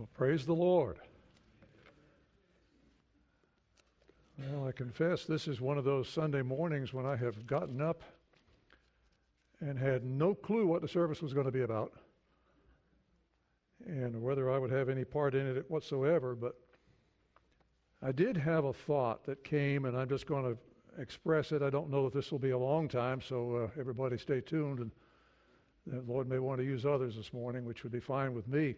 Well, praise the Lord. Well, I confess this is one of those Sunday mornings when I have gotten up and had no clue what the service was going to be about and whether I would have any part in it whatsoever, but I did have a thought that came, and I'm just going to express it. I don't know if this will be a long time, so everybody stay tuned, and the Lord may want to use others this morning, which would be fine with me.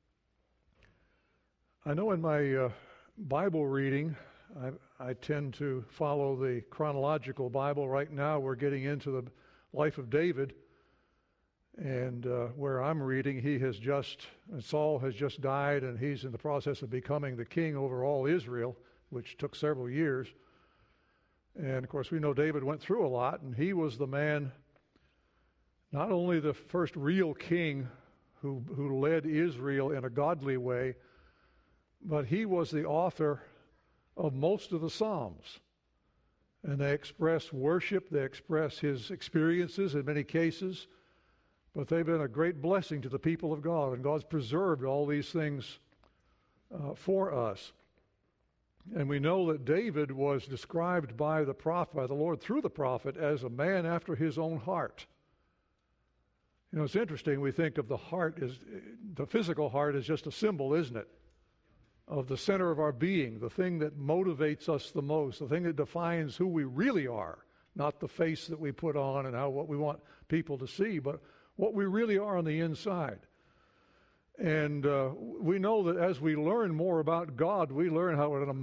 I know in my Bible reading, I tend to follow the chronological Bible. Right now we're getting into the life of David, and where I'm reading, Saul has just died, and he's in the process of becoming the king over all Israel, which took several years. And of course we know David went through a lot, and he was the man, not only the first real king who led Israel in a godly way, but he was the author of most of the Psalms. And they express worship, they express his experiences in many cases, but they've been a great blessing to the people of God, and God's preserved all these things for us. And we know that David was described by the prophet, by the Lord through the prophet, as a man after his own heart. You know, it's interesting, we think of the physical heart as just a symbol, isn't it? Of the center of our being, the thing that motivates us the most, the thing that defines who we really are, not the face that we put on and what we want people to see, but what we really are on the inside. And we know that as we learn more about God, we learn how an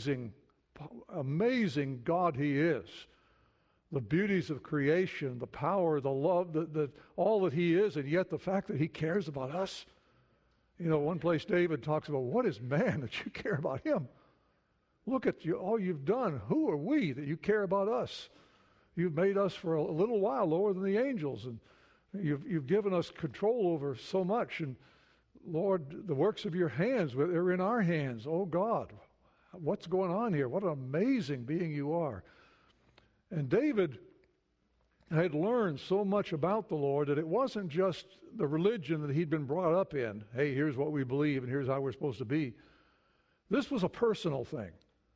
amazing God He is. The beauties of creation, the power, the love, all that He is, and yet the fact that He cares about us. You know, one place David talks about, what is man that you care about him? Look at you, all you've done. Who are we that you care about us? You've made us for a little while lower than the angels, and you've given us control over so much. And Lord, the works of your hands, they're in our hands. Oh God, what's going on here? What an amazing being you are. And David had learned so much about the Lord that it wasn't just the religion that he'd been brought up in. Hey, here's what we believe and here's how we're supposed to be. This was a personal thing.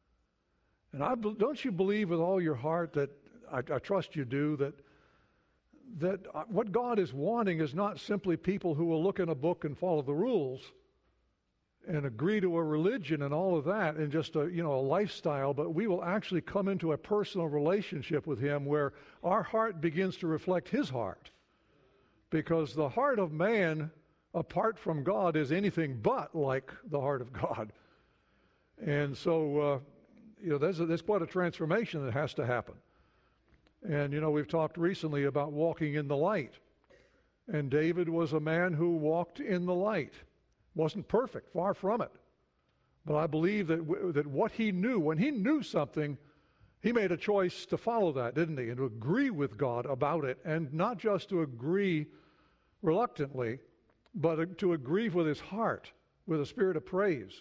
And don't you believe with all your heart that, I trust you do, that what God is wanting is not simply people who will look in a book and follow the rules and agree to a religion and all of that and just a lifestyle, but we will actually come into a personal relationship with Him where our heart begins to reflect His heart. Because the heart of man, apart from God, is anything but like the heart of God. And so, there's quite a transformation that has to happen. And, we've talked recently about walking in the light. And David was a man who walked in the light. Wasn't perfect, far from it. But I believe that what he knew, when he knew something, he made a choice to follow that, didn't he? And to agree with God about it, and not just to agree reluctantly, but to agree with his heart, with a spirit of praise.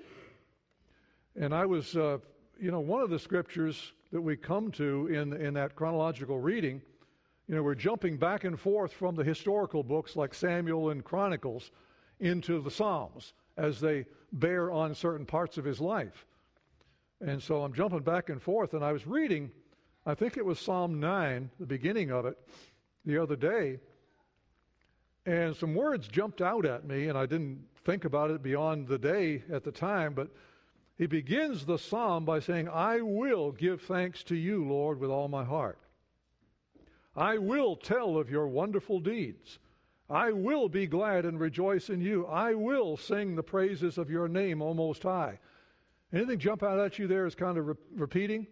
And I was, one of the scriptures that we come to in that chronological reading, we're jumping back and forth from the historical books like Samuel and Chronicles into the Psalms as they bear on certain parts of his life. And so I'm jumping back and forth, and I was reading, I think it was Psalm 9, the beginning of it, the other day, and some words jumped out at me, and I didn't think about it beyond the day at the time, but he begins the psalm by saying, I will give thanks to you, Lord, with all my heart. I will tell of your wonderful deeds. I will be glad and rejoice in you. I will sing the praises of your name, O Most High. Anything jump out at you there as kind of repeating?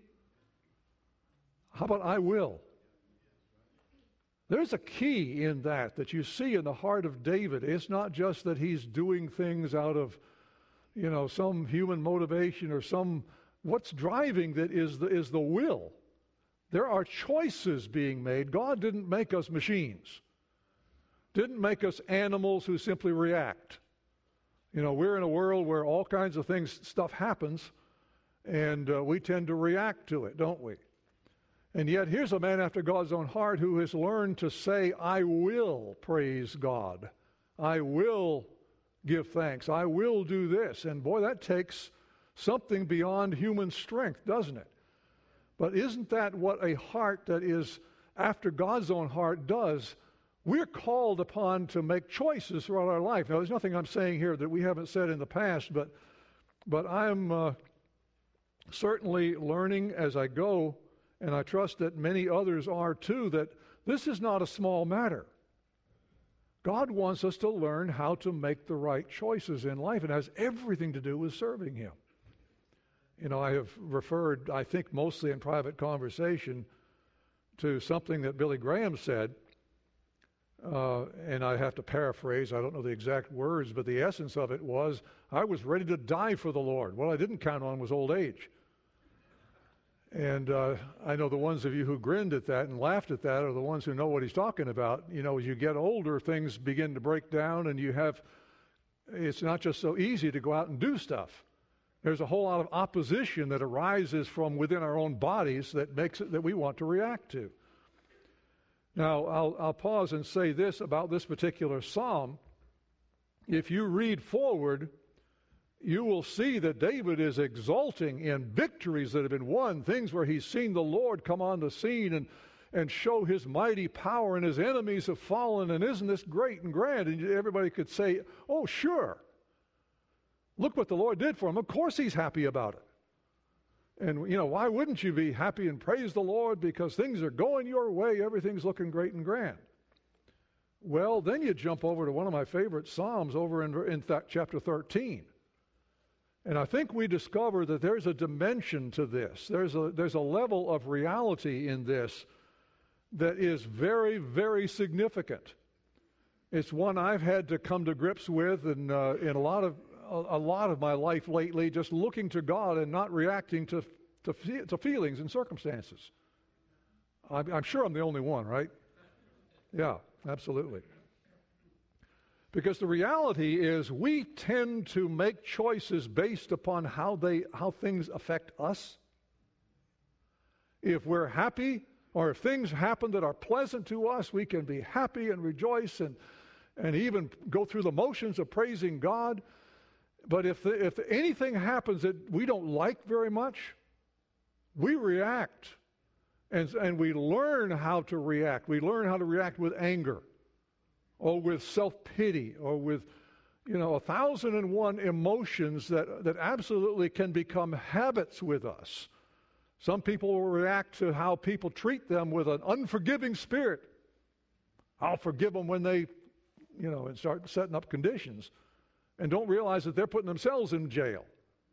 How about I will? There's a key in that you see in the heart of David. It's not just that he's doing things out of, some human motivation or what's driving that is the will. There are choices being made. God didn't make us machines. Didn't make us animals who simply react. We're in a world where all kinds of stuff happens, and we tend to react to it, don't we? And yet here's a man after God's own heart who has learned to say, I will praise God. I will give thanks. I will do this. And boy, that takes something beyond human strength, doesn't it? But isn't that what a heart that is after God's own heart does? We're called upon to make choices throughout our life. Now, there's nothing I'm saying here that we haven't said in the past, but I'm certainly learning as I go, and I trust that many others are too, that this is not a small matter. God wants us to learn how to make the right choices in life. It has everything to do with serving Him. You know, I have referred, I think mostly in private conversation, to something that Billy Graham said, and I have to paraphrase, I don't know the exact words, but the essence of it was, I was ready to die for the Lord. What I didn't count on was old age. And I know the ones of you who grinned at that and laughed at that are the ones who know what he's talking about. You know, as you get older, things begin to break down, and it's not just so easy to go out and do stuff. There's a whole lot of opposition that arises from within our own bodies that makes it that we want to react to. Now, I'll pause and say this about this particular psalm. If you read forward, you will see that David is exulting in victories that have been won, things where he's seen the Lord come on the scene and show His mighty power, and his enemies have fallen, and isn't this great and grand? And everybody could say, oh, sure. Look what the Lord did for him. Of course He's happy about it. And, you know, why wouldn't you be happy and praise the Lord? Because things are going your way, everything's looking great and grand. Well, then you jump over to one of my favorite Psalms over in chapter 13. And I think we discover that there's a dimension to this. There's a level of reality in this that is very, very significant. It's one I've had to come to grips with in a lot of my life lately, just looking to God and not reacting to feelings and circumstances. I'm sure I'm the only one, right? Yeah, absolutely. Because the reality is we tend to make choices based upon how things affect us. If we're happy, or if things happen that are pleasant to us, we can be happy and rejoice and even go through the motions of praising God. But if anything happens that we don't like very much, we react. And we learn how to react. We learn how to react with anger, or with self-pity, or with, 1,001 emotions that absolutely can become habits with us. Some people will react to how people treat them with an unforgiving spirit. I'll forgive them when they, and start setting up conditions, and don't realize that they're putting themselves in jail.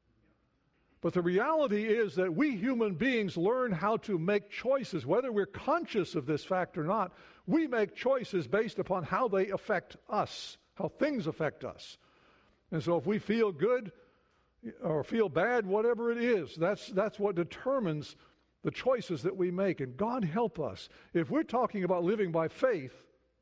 But the reality is that we human beings learn how to make choices, whether we're conscious of this fact or not. We make choices based upon how they affect us, how things affect us. And so if we feel good or feel bad, whatever it is, that's what determines the choices that we make. And God help us. If we're talking about living by faith,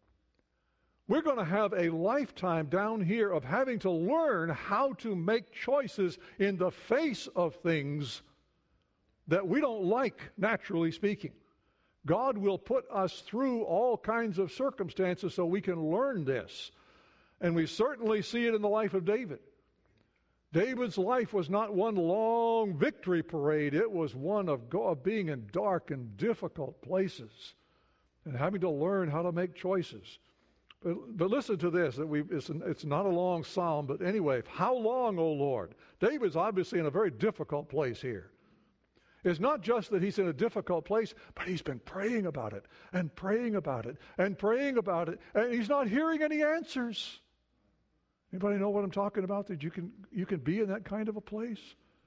we're going to have a lifetime down here of having to learn how to make choices in the face of things that we don't like, naturally speaking. God will put us through all kinds of circumstances so we can learn this. And we certainly see it in the life of David. David's life was not one long victory parade. It was one of being in dark and difficult places and having to learn how to make choices. But listen to this, it's not a long psalm, but anyway, how long, O Lord? David's obviously in a very difficult place here. It's not just that he's in a difficult place, but he's been praying about it, and praying about it, and praying about it, and he's not hearing any answers. Anybody know what I'm talking about? That you can be in that kind of a place?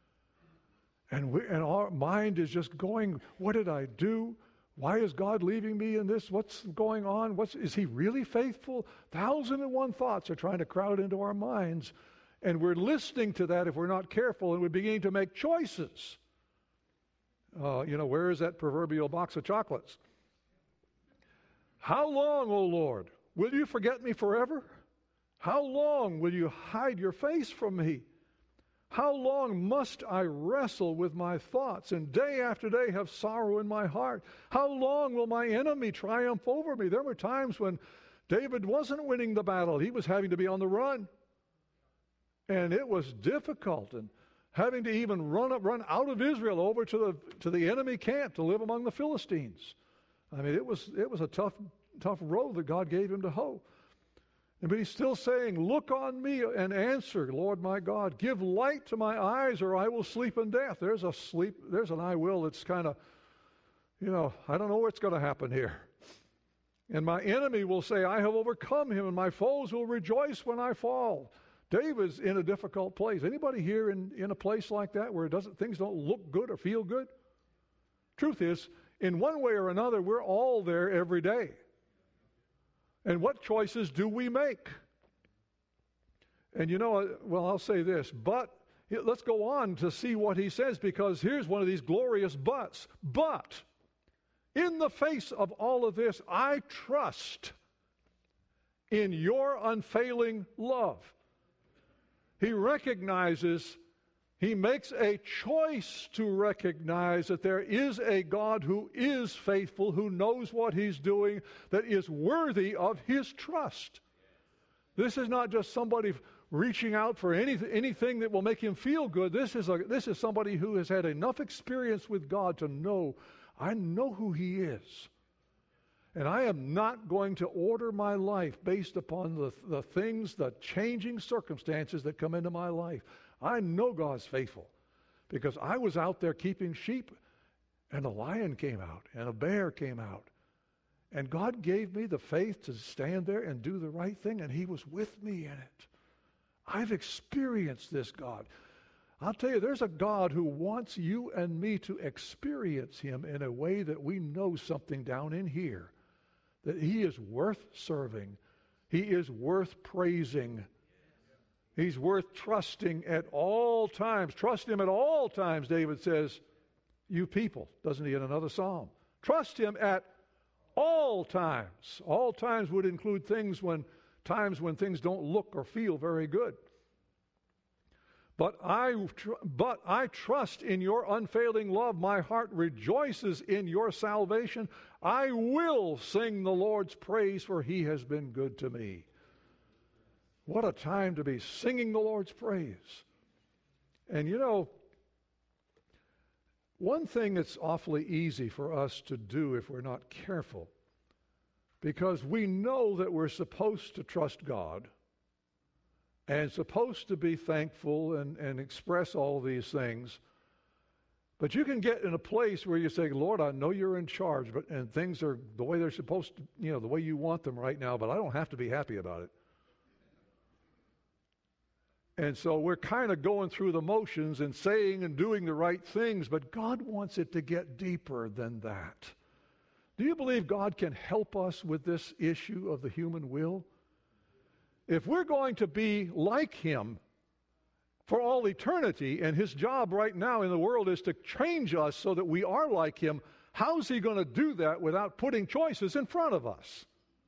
And our mind is just going, what did I do? Why is God leaving me in this? What's going on? Is He really faithful? 1,001 thoughts are trying to crowd into our minds. And we're listening to that if we're not careful, and we're beginning to make choices. Where is that proverbial box of chocolates? How long, O Lord, will you forget me forever? How long will you hide your face from me? How long must I wrestle with my thoughts and day after day have sorrow in my heart? How long will my enemy triumph over me? There were times when David wasn't winning the battle. He was having to be on the run. And it was difficult, and having to even run out of Israel over to the enemy camp to live among the Philistines. I mean, it was a tough road that God gave him to hoe. But he's still saying, look on me and answer, Lord my God. Give light to my eyes, or I will sleep in death. There's an I will that's kind of, I don't know what's going to happen here. And my enemy will say, I have overcome him, and my foes will rejoice when I fall. David's in a difficult place. Anybody here in a place like that where things don't look good or feel good? Truth is, in one way or another, we're all there every day. And what choices do we make? And I'll say this, but let's go on to see what he says, because here's one of these glorious buts. But in the face of all of this, I trust in your unfailing love. He makes a choice to recognize that there is a God who is faithful, who knows what he's doing, that is worthy of his trust. This is not just somebody reaching out for anything that will make him feel good. This is somebody who has had enough experience with God to know, I know who he is. And I am not going to order my life based upon the things, the changing circumstances that come into my life. I know God's faithful because I was out there keeping sheep, and a lion came out and a bear came out. And God gave me the faith to stand there and do the right thing, and he was with me in it. I've experienced this God. I'll tell you, there's a God who wants you and me to experience him in a way that we know something down in here, that he is worth serving. He is worth praising. He's worth trusting at all times. Trust him at all times, David says, you people, doesn't he, in another psalm? Trust him at all times. All times would include times when things don't look or feel very good. But I trust in your unfailing love. My heart rejoices in your salvation. I will sing the Lord's praise, for he has been good to me. What a time to be singing the Lord's praise. And one thing that's awfully easy for us to do if we're not careful, because we know that we're supposed to trust God and supposed to be thankful and express all these things, but you can get in a place where you say, Lord, I know you're in charge, and things are the way they're supposed to, the way you want them right now, but I don't have to be happy about it. And so we're kind of going through the motions and saying and doing the right things, but God wants it to get deeper than that. Do you believe God can help us with this issue of the human will? If we're going to be like him for all eternity, and his job right now in the world is to change us so that we are like him, how's he going to do that without putting choices in front of us?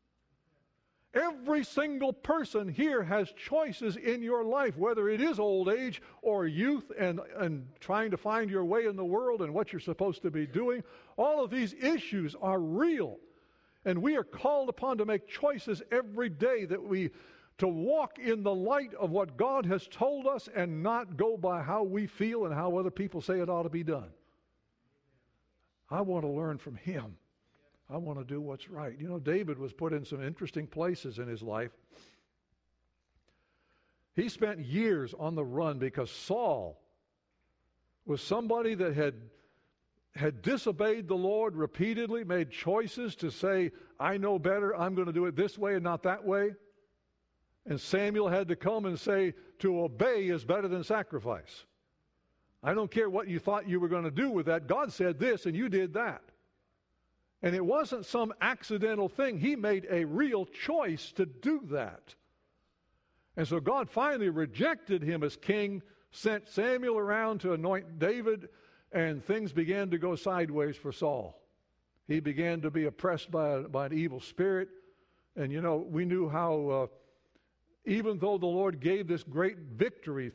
Every single person here has choices in your life, whether it is old age or youth and trying to find your way in the world and what you're supposed to be doing. All of these issues are real. And we are called upon to make choices every day to walk in the light of what God has told us and not go by how we feel and how other people say it ought to be done. I want to learn from him. I want to do what's right. David was put in some interesting places in his life. He spent years on the run because Saul was somebody that had disobeyed the Lord repeatedly, made choices to say, I know better, I'm going to do it this way and not that way. And Samuel had to come and say, to obey is better than sacrifice. I don't care what you thought you were going to do with that. God said this and you did that. And it wasn't some accidental thing. He made a real choice to do that. And so God finally rejected him as king, sent Samuel around to anoint David, and things began to go sideways for Saul. He began to be oppressed by an evil spirit. And we knew how even though the Lord gave this great victory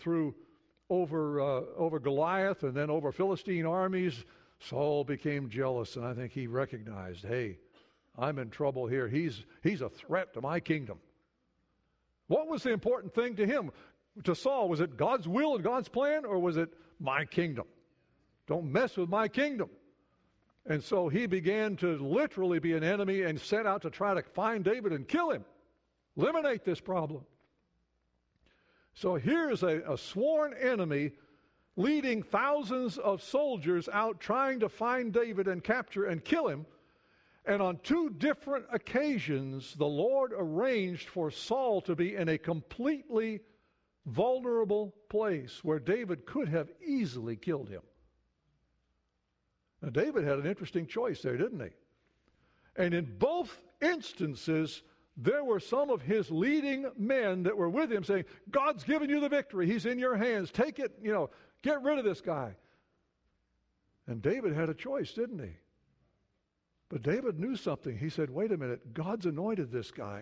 over Goliath and then over Philistine armies, Saul became jealous, and I think he recognized, hey, I'm in trouble here. He's a threat to my kingdom. What was the important thing to him? to Saul, was it God's will and God's plan, or was it my kingdom? Don't mess with my kingdom. And so he began to literally be an enemy and set out to try to find David and kill him, eliminate this problem. So here's a sworn enemy leading thousands of soldiers out trying to find David and capture and kill him. And on two different occasions, the Lord arranged for Saul to be in a completely vulnerable place where David could have easily killed him. Now, David had an interesting choice there, didn't he? And in both instances, there were some of his leading men that were with him saying, God's given you the victory. He's in your hands. Take it, get rid of this guy. And David had a choice, didn't he? But David knew something. He said, wait a minute, God's anointed this guy.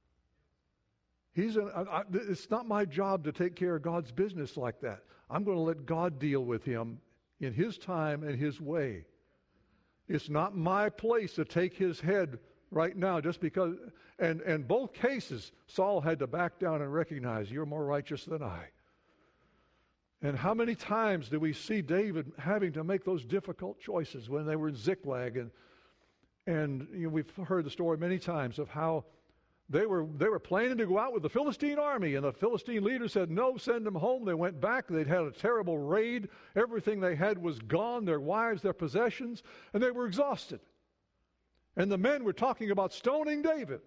It's not my job to take care of God's business like that. I'm going to let God deal with him in his time and his way. It's not my place to take his head right now just because. And both cases, Saul had to back down and recognize, you're more righteous than I. And how many times do we see David having to make those difficult choices when they were in Ziklag? And we've heard the story many times of how they were planning to go out with the Philistine army, and the Philistine leader said, no, send them home. They went back. They'd had a terrible raid. Everything they had was gone, their wives, their possessions, and they were exhausted. And the men were talking about stoning David.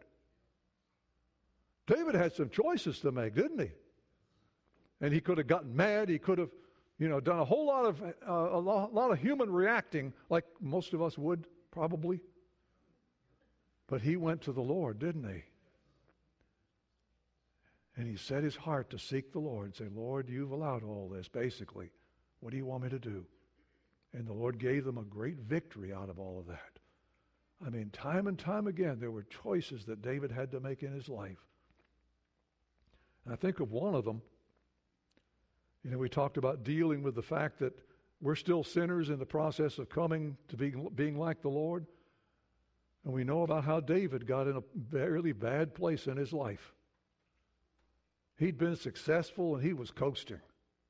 David had some choices to make, didn't he? And he could have gotten mad. He could have, done a whole lot of human reacting like most of us would probably. But he went to the Lord, didn't he? And he set his heart to seek the Lord and say, Lord, you've allowed all this, basically. What do you want me to do? And the Lord gave them a great victory out of all of that. I mean, time and time again, there were choices that David had to make in his life. And I think of one of them. We talked about dealing with the fact that we're still sinners in the process of coming to being like the Lord. And we know about how David got in a very bad place in his life. He'd been successful and he was coasting.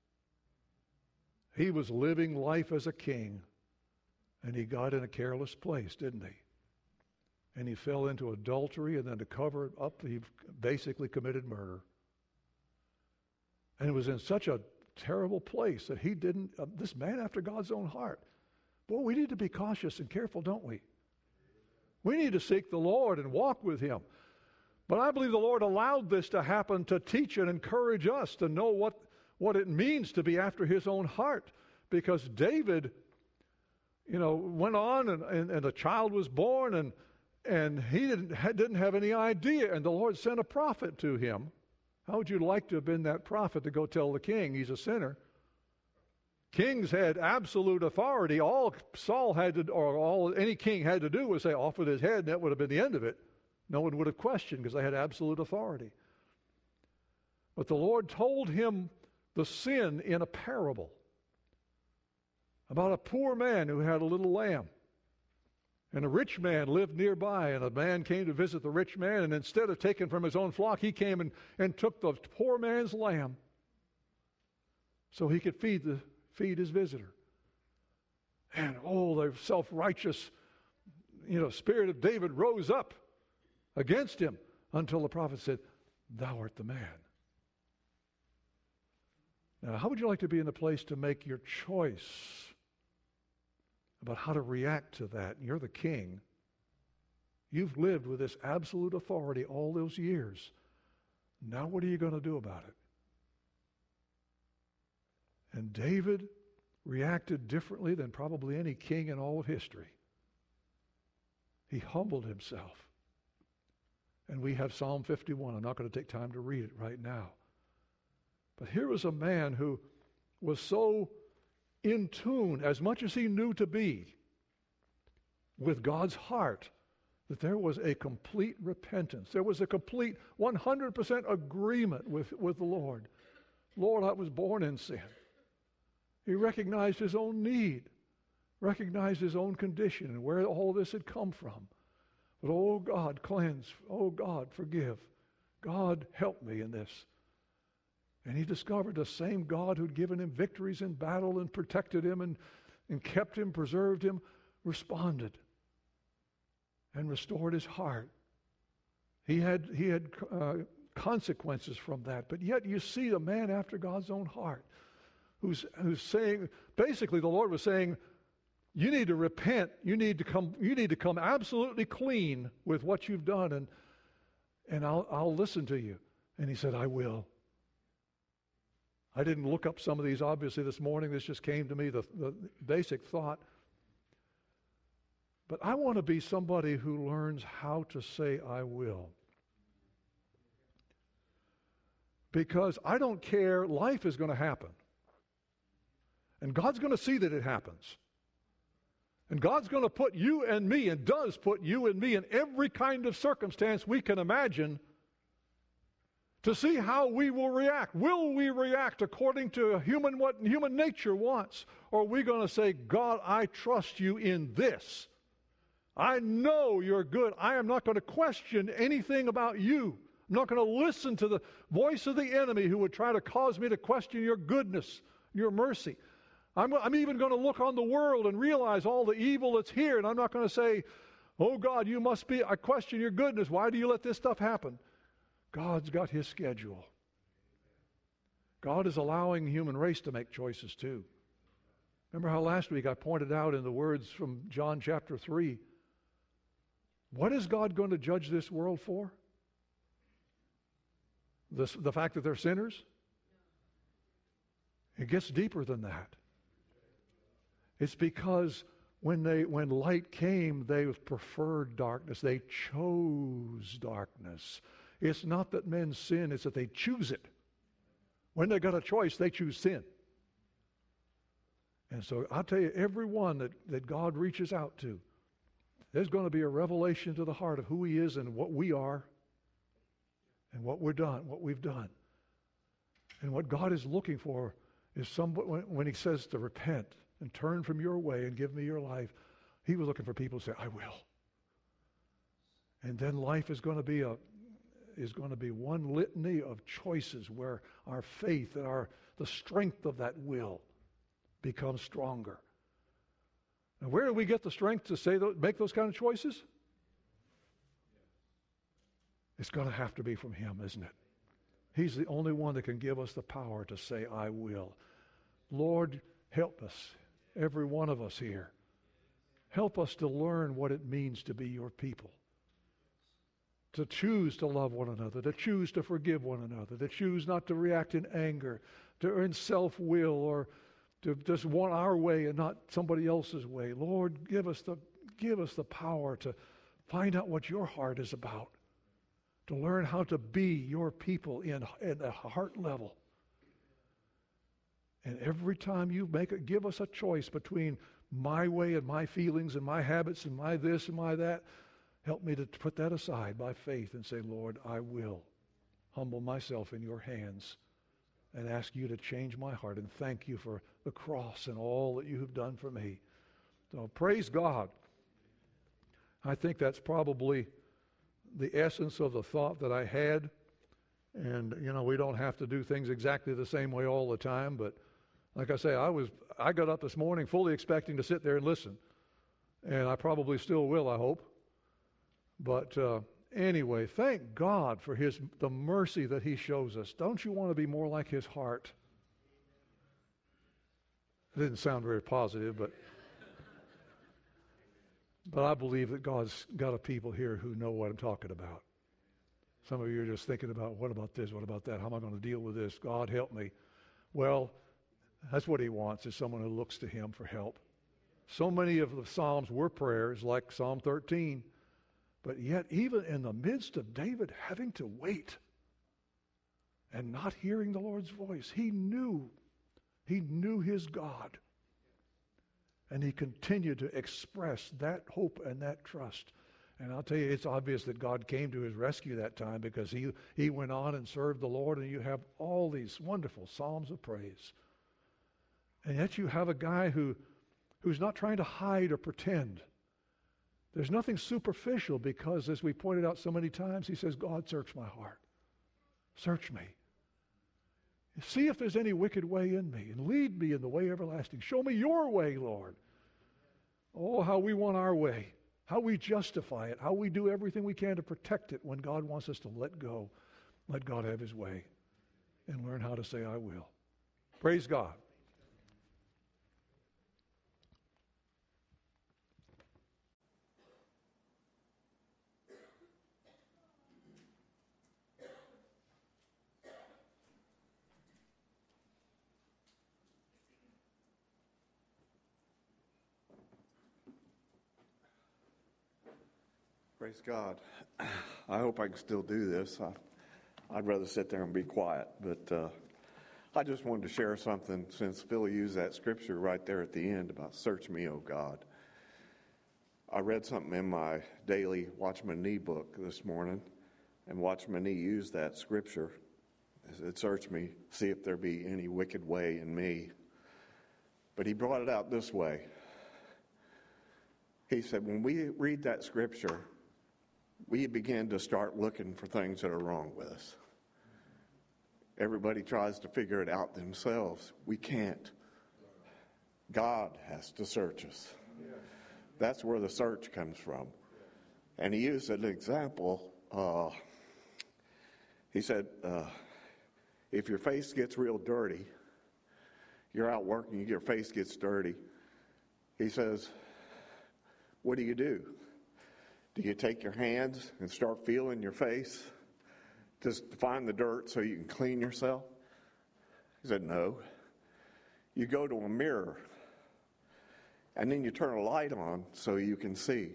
He was living life as a king. And he got in a careless place, didn't he? And he fell into adultery, and then to cover it up, he basically committed murder. And it was in such a terrible place that he didn't, this man after God's own heart. Boy, we need to be cautious and careful, don't we? We need to seek the Lord and walk with him. But I believe the Lord allowed this to happen to teach and encourage us to know what it means to be after his own heart. Because David, went on and a child was born and he didn't have any idea. And the Lord sent a prophet to him. How would you like to have been that prophet to go tell the king he's a sinner? Kings had absolute authority. All Saul had to, or all any king had to do was say, off with his head, and that would have been the end of it. No one would have questioned because they had absolute authority. But the Lord told him the sin in a parable about a poor man who had a little lamb. And a rich man lived nearby, and a man came to visit the rich man, and instead of taking from his own flock, he came and took the poor man's lamb so he could feed his visitor. And the self-righteous, spirit of David rose up against him until the prophet said, thou art the man. Now, how would you like to be in the place to make your choice about how to react to that? And you're the king. You've lived with this absolute authority all those years. Now what are you going to do about it? And David reacted differently than probably any king in all of history. He humbled himself. And we have Psalm 51. I'm not going to take time to read it right now. But here was a man who was so in tune, as much as he knew to be, with God's heart, that there was a complete repentance. There was a complete 100% agreement with the Lord. Lord, I was born in sin. He recognized his own need, recognized his own condition and where all this had come from. But, oh God, cleanse. Oh God, forgive. God, help me in this. And he discovered the same God who'd given him victories in battle and protected him and kept him, preserved him, responded and restored his heart. He had consequences from that. But yet you see a man after God's own heart who's saying, basically the Lord was saying, you need to repent. You need to come absolutely clean with what you've done, and I'll listen to you. And he said, I will. I didn't look up some of these obviously this morning. This just came to me, the basic thought. But I want to be somebody who learns how to say I will. Because I don't care, life is going to happen. And God's going to see that it happens. And God's going to put you and me, and does put you and me in every kind of circumstance we can imagine to see how we will react. Will we react according to what human nature wants? Or are we going to say, God, I trust you in this. I know you're good. I am not going to question anything about you. I'm not going to listen to the voice of the enemy who would try to cause me to question your goodness, your mercy. I'm even going to look on the world and realize all the evil that's here, and I'm not going to say, oh God, I question your goodness. Why do you let this stuff happen? God's got his schedule. God is allowing the human race to make choices too. Remember how last week I pointed out in the words from John chapter 3, what is God going to judge this world for? The fact that they're sinners? It gets deeper than that. It's because when light came, they preferred darkness. They chose darkness. It's not that men sin, it's that they choose it. When they got a choice, they choose sin. And so I'll tell you, everyone that God reaches out to, there's going to be a revelation to the heart of who he is and what we are and what we've done. And what God is looking for is somebody, when he says to repent and turn from your way and give me your life, he was looking for people to say, I will. And then life is going to be one litany of choices where our faith and the strength of that will becomes stronger. Now, where do we get the strength to make those kind of choices? It's going to have to be from him, isn't it? He's the only one that can give us the power to say, I will. Lord, help us, every one of us here. Help us to learn what it means to be your people. To choose to love one another, to choose to forgive one another, to choose not to react in anger, in self-will, or to just want our way and not somebody else's way. Lord, give us the power to find out what your heart is about, to learn how to be your people in a heart level. And every time you give us a choice between my way and my feelings and my habits and my this and my that, help me to put that aside by faith and say, Lord, I will humble myself in your hands and ask you to change my heart, and thank you for the cross and all that you have done for me. So praise God. I think that's probably the essence of the thought that I had. And, we don't have to do things exactly the same way all the time, but like I say, I got up this morning fully expecting to sit there and listen. And I probably still will, I hope. But anyway, thank God for the mercy that he shows us. Don't you want to be more like his heart? It didn't sound very positive, but I believe that God's got a people here who know what I'm talking about. Some of you are just thinking about, what about this, what about that? How am I going to deal with this? God, help me. Well, that's what he wants, is someone who looks to him for help. So many of the Psalms were prayers, like Psalm 13. But yet, even in the midst of David having to wait and not hearing the Lord's voice, he knew his God. And he continued to express that hope and that trust. And I'll tell you, it's obvious that God came to his rescue that time, because he went on and served the Lord, and you have all these wonderful psalms of praise. And yet you have a guy who's not trying to hide or pretend. There's nothing superficial, because, as we pointed out so many times, he says, God, search my heart. Search me. See if there's any wicked way in me, and lead me in the way everlasting. Show me your way, Lord. Oh, how we want our way, how we justify it, how we do everything we can to protect it when God wants us to let go. Let God have his way and learn how to say, I will. Praise God. Praise God. I hope I can still do this. I'd rather sit there and be quiet, but I just wanted to share something since Phil used that scripture right there at the end about search me, O God. I read something in my daily Watchman Nee book this morning, and Watchman Nee used that scripture. It said, search me, see if there be any wicked way in me. But he brought it out this way. He said, when we read that scripture, we begin to start looking for things that are wrong with us. Everybody tries to figure it out themselves. We can't. God has to search us. That's where the search comes from. And he used an example. He said, if your face gets real dirty, you're out working, your face gets dirty. He says, what do? Do you take your hands and start feeling your face just to find the dirt so you can clean yourself? He said, no. You go to a mirror and then you turn a light on so you can see.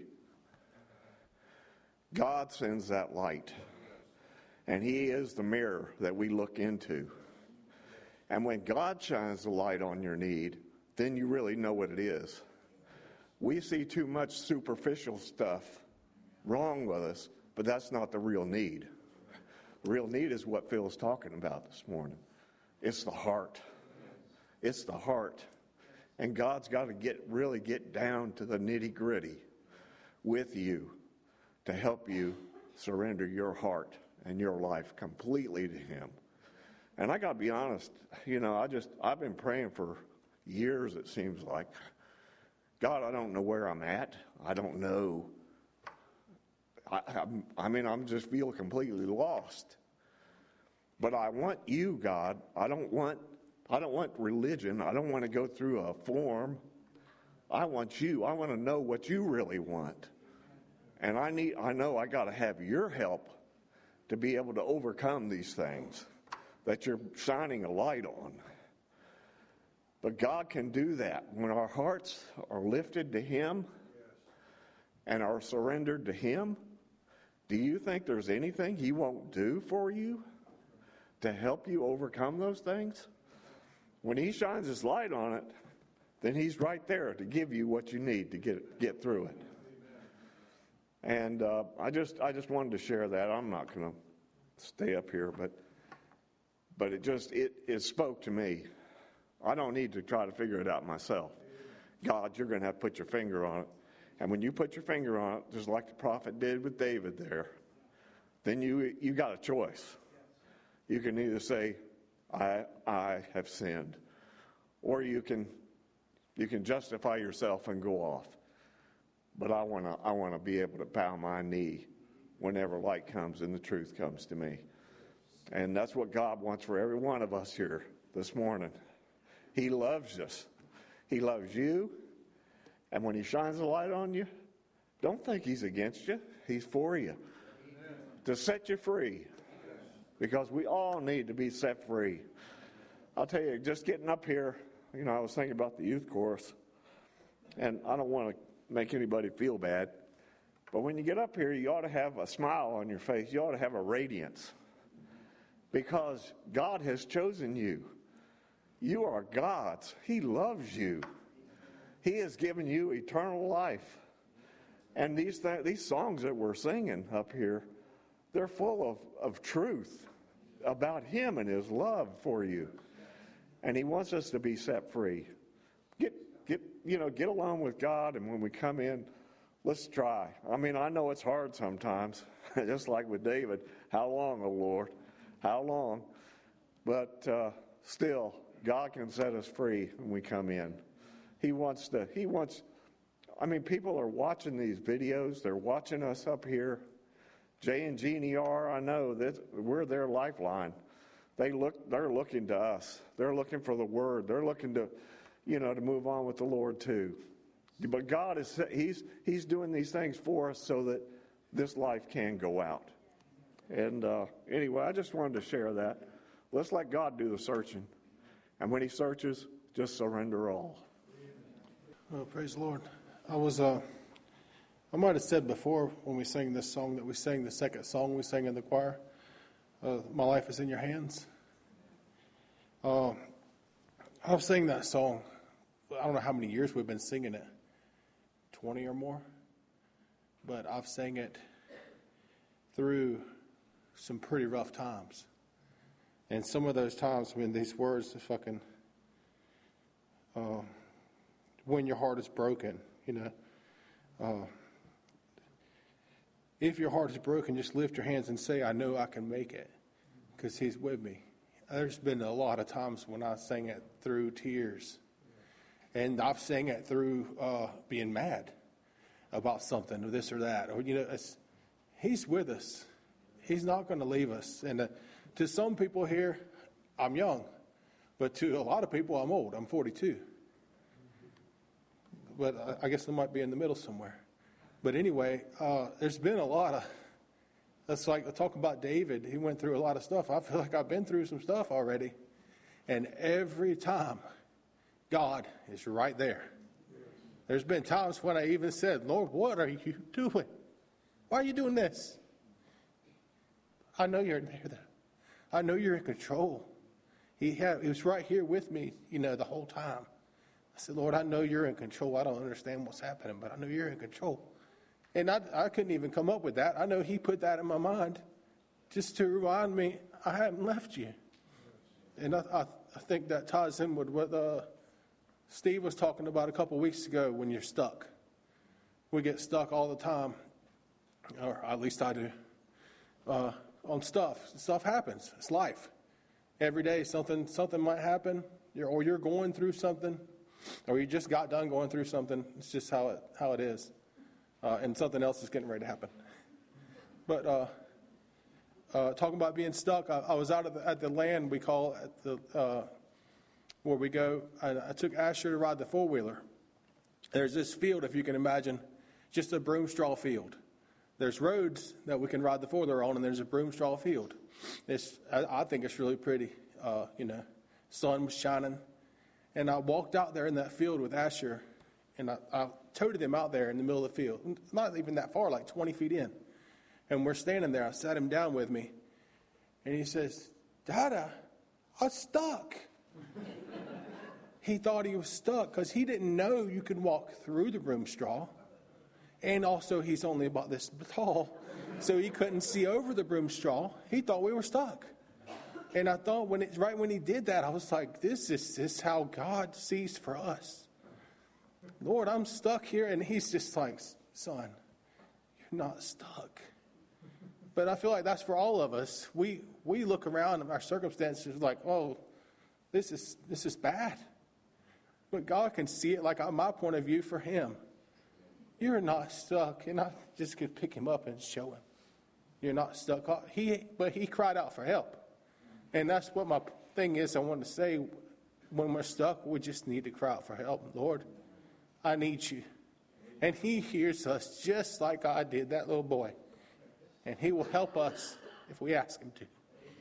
God sends that light, and he is the mirror that we look into. And when God shines the light on your need, then you really know what it is. We see too much superficial stuff wrong with us, but that's not the real need. The real need is what Phil's talking about this morning. It's the heart. It's the heart. And God's got to really get down to the nitty-gritty with you to help you surrender your heart and your life completely to him. And I got to be honest, I've been praying for years, it seems like. God, I don't know where I'm at. I don't know. I'm just feel completely lost. But I want you, God. I don't want religion. I don't want to go through a form. I want you. I want to know what you really want. And I know I got to have your help to be able to overcome these things that you're shining a light on. But God can do that when our hearts are lifted to him and are surrendered to him. Do you think there's anything he won't do for you to help you overcome those things? When he shines his light on it, then he's right there to give you what you need to get through it. And I just wanted to share that. I'm not going to stay up here, but it spoke to me. I don't need to try to figure it out myself. God, you're going to have to put your finger on it. And when you put your finger on it, just like the prophet did with David there, then you got a choice. You can either say, I have sinned, or you can justify yourself and go off. But I want to be able to bow my knee whenever light comes and the truth comes to me. And that's what God wants for every one of us here this morning. He loves us. He loves you. And when he shines a light on you, don't think he's against you. He's for you. Amen. To set you free. Because we all need to be set free. I'll tell you, just getting up here, I was thinking about the youth chorus. And I don't want to make anybody feel bad. But when you get up here, you ought to have a smile on your face. You ought to have a radiance. Because God has chosen you. You are God's. He loves you. He has given you eternal life. And these songs that we're singing up here, they're full of truth about him and his love for you. And he wants us to be set free. Get along with God, and when we come in, let's try. I know it's hard sometimes, just like with David. How long, O Lord? How long? But still, God can set us free when we come in. People are watching these videos. They're watching us up here. Jay and Jeannie are, I know that we're their lifeline. They're looking to us. They're looking for the word. They're looking to, to move on with the Lord too. But God He's doing these things for us so that this life can go out. And anyway, I just wanted to share that. Let's let God do the searching. And when He searches, just surrender all. Oh, praise the Lord. I might have said before when we sang this song that we sang the second song we sang in the choir, My Life is in Your Hands. I've sang that song, I don't know how many years we've been singing it, 20 or more, but I've sang it through some pretty rough times. And some of those times when these words fucking, when your heart is broken, if your heart is broken, just lift your hands and say, I know I can make it, because He's with me. There's been a lot of times when I sang it through tears. And I've sang it through being mad about something or this or that. Or, He's with us. He's not going to leave us. And to some people here, I'm young. But to a lot of people, I'm old. I'm 42. But I guess I might be in the middle somewhere. But anyway, there's been a lot of, that's like talking about David. He went through a lot of stuff. I feel like I've been through some stuff already. And every time, God is right there. There's been times when I even said, Lord, what are you doing? Why are you doing this? I know you're there. I know you're in control. He was right here with me, the whole time. I said, Lord, I know you're in control. I don't understand what's happening, but I know you're in control. And I couldn't even come up with that. I know He put that in my mind just to remind me I haven't left you. And I think that ties in with what Steve was talking about a couple weeks ago when you're stuck. We get stuck all the time, or at least I do, on stuff. Stuff happens. It's life. Every day something might happen, or you're going through something, or you just got done going through something. It's just how it is. And something else is getting ready to happen. But talking about being stuck, I was out at the land we call at the where we go. I took Asher to ride the four-wheeler. There's this field, if you can imagine, just a broom straw field. There's roads that we can ride the four-wheeler on, and there's a broom straw field. I think it's really pretty. Sun was shining, and I walked out there in that field with Asher, and I toted him out there in the middle of the field. It's not even that far, like 20 feet in. And we're standing there. I sat him down with me. And he says, Dada, I'm stuck. He thought he was stuck because he didn't know you could walk through the broom straw. And also he's only about this tall. So he couldn't see over the broom straw. He thought we were stuck. And I thought right when he did that, I was like, this is how God sees for us. Lord, I'm stuck here. And He's just like, son, you're not stuck. But I feel like that's for all of us. We look around at our circumstances like, oh, this is bad. But God can see it like my point of view for Him. You're not stuck. And I just could pick him up and show him. You're not stuck. But he cried out for help. And that's what my thing is I want to say. When we're stuck, we just need to cry out for help. Lord, I need you. And He hears us just like I did, that little boy. And He will help us if we ask Him to.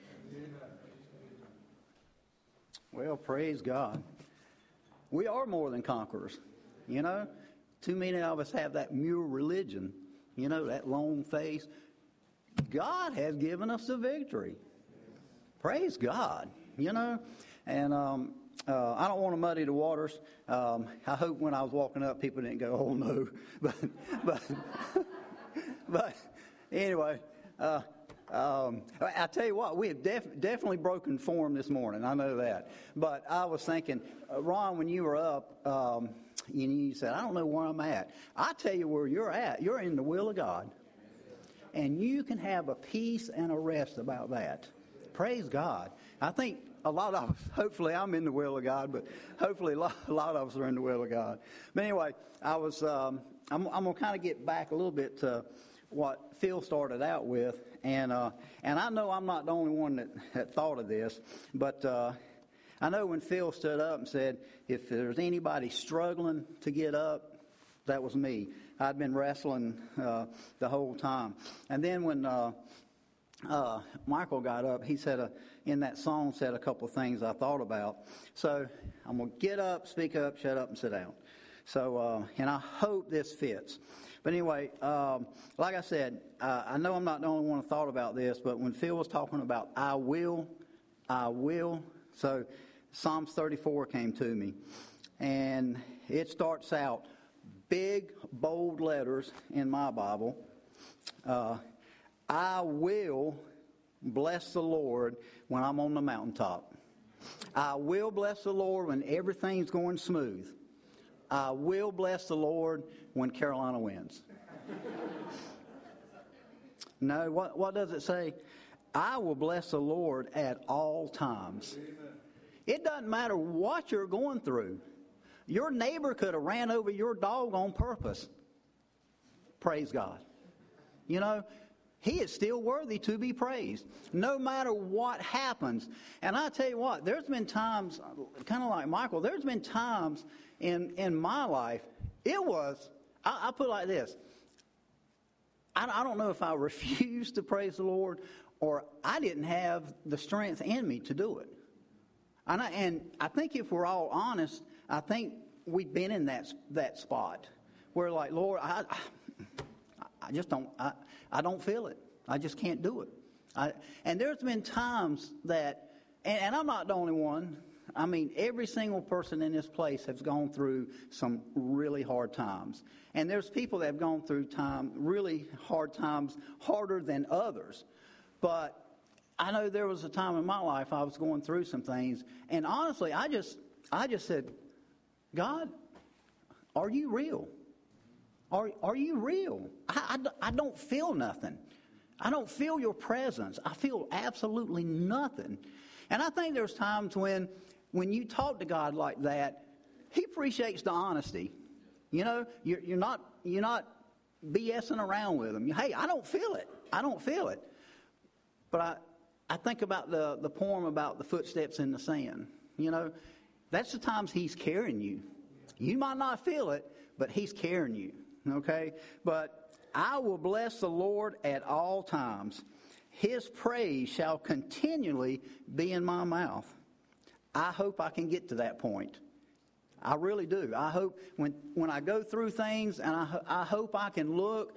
Well, praise God. We are more than conquerors. Too many of us have that mule religion, that long face. God has given us the victory. Praise God, And I don't want to muddy the waters. I hope when I was walking up, people didn't go, oh, no. But anyway, I tell you what, we have definitely broken form this morning. I know that. But I was thinking, Ron, when you were up, you said, I don't know where I'm at. I tell you where you're at. You're in the will of God. And you can have a peace and a rest about that. Praise God. I think a lot of us, hopefully I'm in the will of God, but hopefully a lot of us are in the will of God. But anyway, I'm going to kind of get back a little bit to what Phil started out with. And I know I'm not the only one that thought of this, but I know when Phil stood up and said, if there's anybody struggling to get up, that was me. I'd been wrestling the whole time. And then when Michael got up, he said, in that song, said a couple of things I thought about. So I'm going to get up, speak up, shut up, and sit down. So, and I hope this fits. But anyway, like I said, I know I'm not the only one who thought about this, but when Phil was talking about I will, so Psalms 34 came to me. And it starts out, big, bold letters in my Bible. I will bless the Lord when I'm on the mountaintop. I will bless the Lord when everything's going smooth. I will bless the Lord when Carolina wins. No, what does it say? I will bless the Lord at all times. Amen. It doesn't matter what you're going through. Your neighbor could have ran over your dog on purpose. Praise God. You know, He is still worthy to be praised, no matter what happens. And I tell you what, there's been times, kind of like Michael, there's been times in my life, I put it like this. I don't know if I refused to praise the Lord or I didn't have the strength in me to do it. And I think if we're all honest, I think we've been in that spot where like, Lord, I just don't, I don't feel it. I just can't do it. And there's been times that, and I'm not the only one. I mean, every single person in this place has gone through some really hard times. And there's people that have gone through really hard times, harder than others. But I know there was a time in my life I was going through some things. And honestly, I just said, God, are you real? Are you real? I don't feel nothing. I don't feel your presence. I feel absolutely nothing. And I think there's times when you talk to God like that, He appreciates the honesty. You know, you're not BSing around with Him. Hey, I don't feel it. I don't feel it. But I think about the poem about the footsteps in the sand. You know, that's the times He's carrying you. You might not feel it, but He's carrying you. Okay? But I will bless the Lord at all times. His praise shall continually be in my mouth. I hope I can get to that point. I really do. I hope when I go through things, and I hope I can look,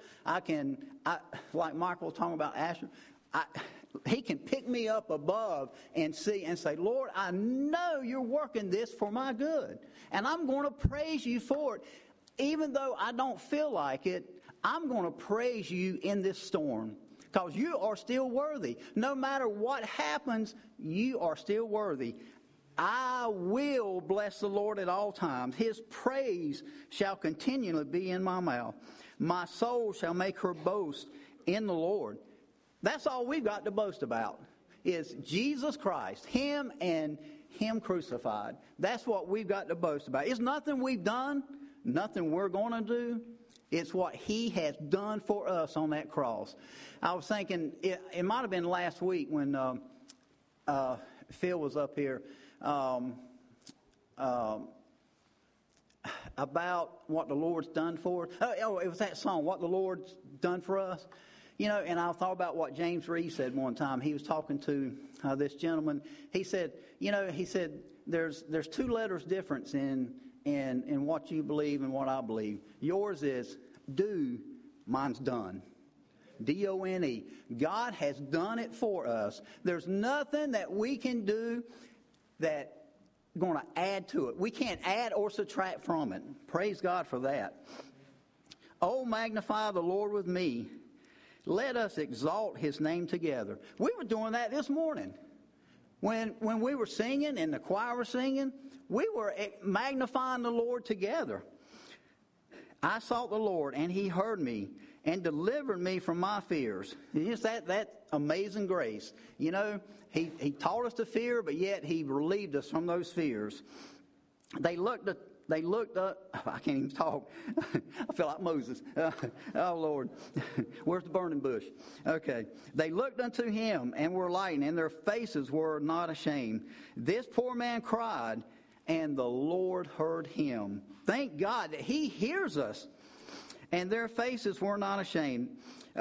like Michael was talking about Asher, He can pick me up above and see and say, Lord, I know you're working this for my good. And I'm going to praise you for it. Even though I don't feel like it, I'm going to praise you in this storm. Because you are still worthy. No matter what happens, you are still worthy. I will bless the Lord at all times. His praise shall continually be in my mouth. My soul shall make her boast in the Lord. That's all we've got to boast about, is Jesus Christ, Him and Him crucified. That's what we've got to boast about. It's nothing we've done, nothing we're going to do. It's what He has done for us on that cross. I was thinking, it might have been last week when Phil was up here, about what the Lord's done for us. Oh, it was that song, What the Lord's Done for Us. You know, and I thought about what James Reed said one time. He was talking to this gentleman. He said, there's 2 letters difference in what you believe and what I believe. Yours is do, mine's done. D-O-N-E. God has done it for us. There's nothing that we can do that going to add to it. We can't add or subtract from it. Praise God for that. Oh, magnify the Lord with me. Let us exalt His name together. We were doing that this morning. When we were singing and the choir was singing, we were magnifying the Lord together. I sought the Lord, and He heard me and delivered me from my fears. It's that amazing grace. You know, he taught us to fear, but yet he relieved us from those fears. They looked up. I can't even talk. I feel like Moses. Oh, Lord. Where's the burning bush? Okay. They looked unto him and were lightened, and their faces were not ashamed. This poor man cried, and the Lord heard him. Thank God that he hears us. And their faces were not ashamed. Wait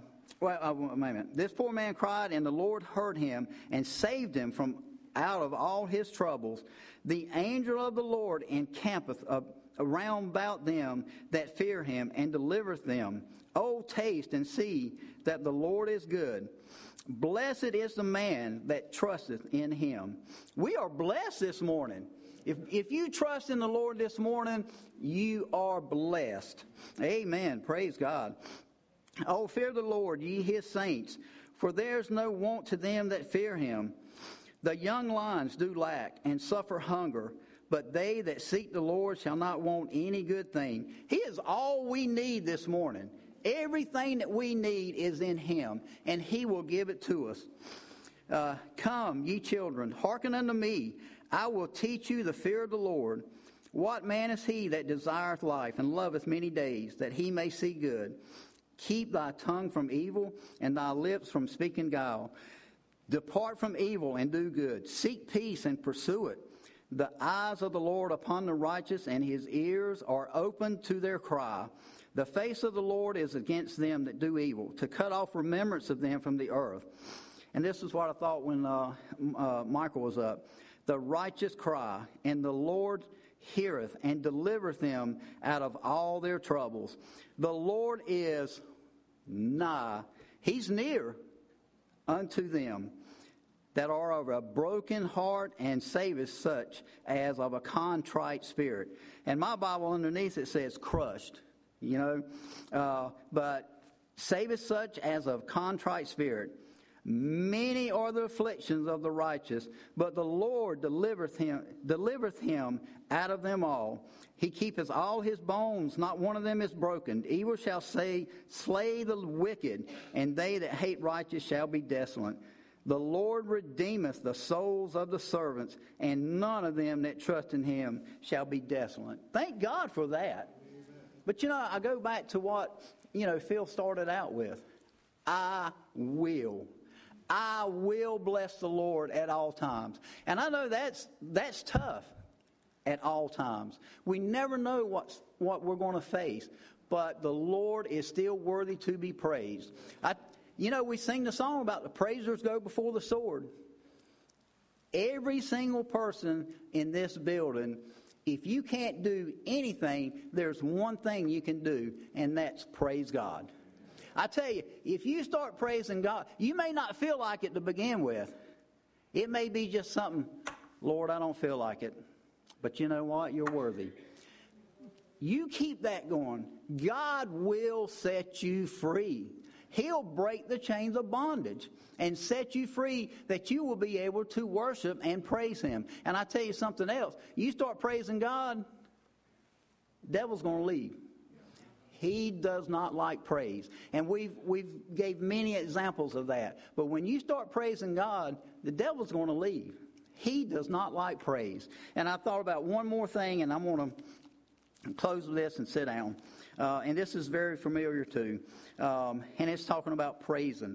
a minute. This poor man cried, and the Lord heard him and saved him from out of all his troubles. The angel of the Lord encampeth around about them that fear him, and delivereth them. O taste and see that the Lord is good. Blessed is the man that trusteth in him. We are blessed this morning. If you trust in the Lord this morning, you are blessed. Amen. Praise God. Oh, fear the Lord, ye his saints, for there's no want to them that fear him. The young lions do lack and suffer hunger, but they that seek the Lord shall not want any good thing. He is all we need this morning. Everything that we need is in him, and he will give it to us. Come, ye children, hearken unto me. I will teach you the fear of the Lord. What man is he that desireth life and loveth many days, that he may see good? Keep thy tongue from evil, and thy lips from speaking guile. Depart from evil and do good. Seek peace and pursue it. The eyes of the Lord upon the righteous, and his ears are open to their cry. The face of the Lord is against them that do evil, to cut off remembrance of them from the earth. And this is what I thought when Michael was up. The righteous cry, and the Lord heareth and delivereth them out of all their troubles. The Lord is nigh. He's near unto them that are of a broken heart, and saveth such as of a contrite spirit. And my Bible underneath it says crushed, but saveth such as of contrite spirit. Many are the afflictions of the righteous, but the Lord delivereth him out of them all. He keepeth all his bones, not one of them is broken. Evil shall slay the wicked, and they that hate righteous shall be desolate. The Lord redeemeth the souls of the servants, and none of them that trust in him shall be desolate. Thank God for that. But I go back to what Phil started out with. I will bless the Lord at all times. And I know that's tough at all times. We never know what we're going to face, but the Lord is still worthy to be praised. We sing the song about the praisers go before the sword. Every single person in this building, if you can't do anything, there's one thing you can do, and that's praise God. I tell you, if you start praising God, you may not feel like it to begin with. It may be just something, Lord, I don't feel like it. But you know what? You're worthy. You keep that going. God will set you free. He'll break the chains of bondage and set you free, that you will be able to worship and praise him. And I tell you something else. You start praising God, the devil's going to leave. He does not like praise. And we've gave many examples of that. But when you start praising God, the devil's going to leave. He does not like praise. And I thought about one more thing, and I'm going to close with this and sit down. And this is very familiar too. And it's talking about praising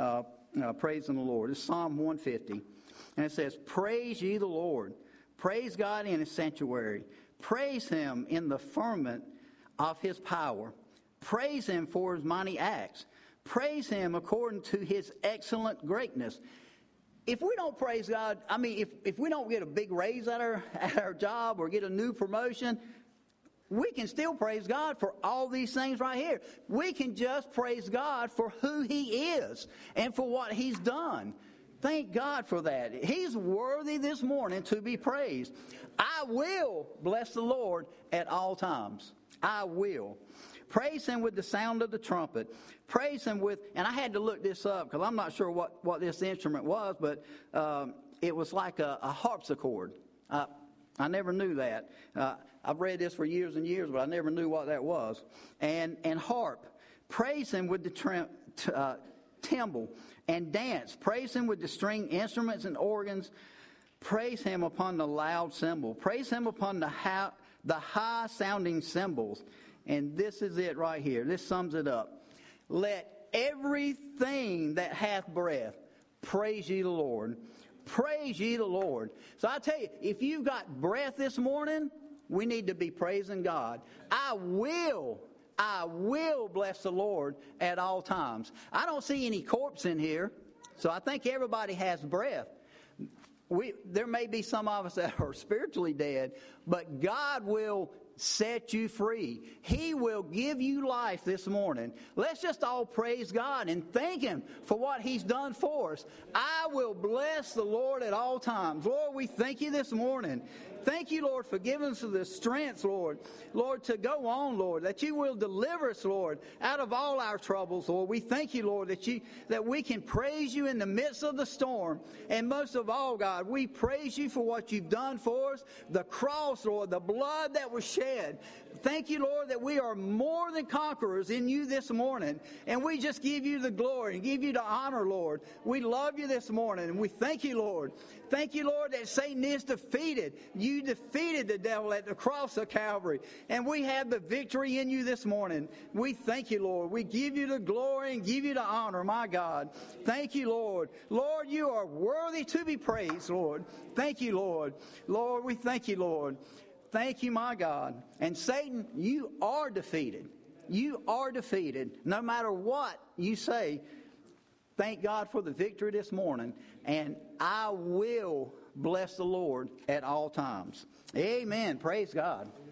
the Lord. It's Psalm 150. And it says, praise ye the Lord. Praise God in his sanctuary. Praise him in the firmament of his power. Praise him for his mighty acts. Praise him according to his excellent greatness. If we don't praise God, if we don't get a big raise at our job or get a new promotion, we can still praise God for all these things right here. We can just praise God for who he is and for what he's done. Thank God for that. He's worthy this morning to be praised. I will bless the Lord at all times. I will. Praise him with the sound of the trumpet. Praise him with, and I had to look this up because I'm not sure what this instrument was, but it was like a harpsichord. I never knew that. I've read this for years and years, but I never knew what that was. And harp. Praise him with the timbrel and dance. Praise him with the string instruments and organs. Praise him upon the loud cymbal. Praise him upon the high-sounding cymbals. And this is it right here. This sums it up. Let everything that hath breath praise ye the Lord. Praise ye the Lord. So I tell you, if you got breath this morning, we need to be praising God. I will bless the Lord at all times. I don't see any corpse in here, so I think everybody has breath. There may be some of us that are spiritually dead, but God will set you free. He will give you life this morning. Let's just all praise God and thank him for what he's done for us. I will bless the Lord at all times. Lord, we thank you this morning. Thank you, Lord, for giving us the strength, Lord. Lord, to go on, Lord, that you will deliver us, Lord, out of all our troubles, Lord. We thank you, Lord, that we can praise you in the midst of the storm. And most of all, God, we praise you for what you've done for us, the cross, Lord, the blood that was shed. Thank you, Lord, that we are more than conquerors in you this morning. And we just give you the glory and give you the honor, Lord. We love you this morning, and we thank you, Lord. Thank you, Lord, that Satan is defeated. You defeated the devil at the cross of Calvary, and we have the victory in you this morning. We thank you, Lord. We give you the glory and give you the honor, my God. Thank you, Lord. Lord, you are worthy to be praised, Lord. Thank you, Lord. Lord, we thank you, Lord. Thank you, my God. And Satan, you are defeated. You are defeated. No matter what you say, thank God for the victory this morning. And I will bless the Lord at all times. Amen. Praise God.